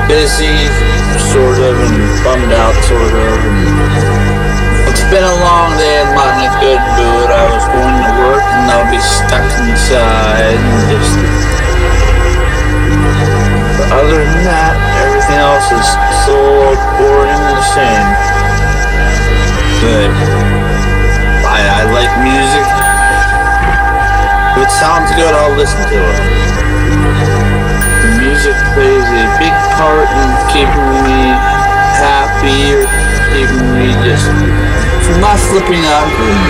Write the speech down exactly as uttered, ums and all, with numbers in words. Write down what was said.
busy, sort of, and bummed out, sort of. And it's been a long day and not in a good mood. I was going to work and I'll be stuck inside and just. But other than that, everything else is so boring and the same. But I, I like music. If it sounds good, I'll listen to it. Music plays a big part in keeping me happy or keeping me just from not flipping out.